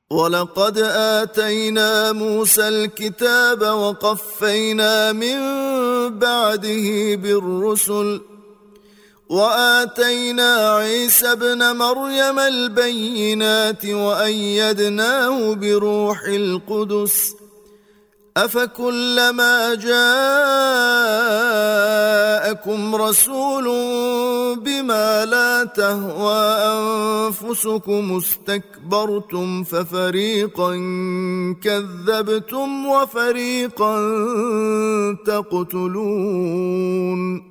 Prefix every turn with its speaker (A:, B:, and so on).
A: ولقد آتينا موسى الكتاب وقفينا من بعده بالرسل وآتينا عيسى ابن مريم البينات وأيدناه بروح القدس أفكلما جاءكم رسول بما لا تهوى أنفسكم استكبرتم ففريقا كذبتم وفريقا تقتلون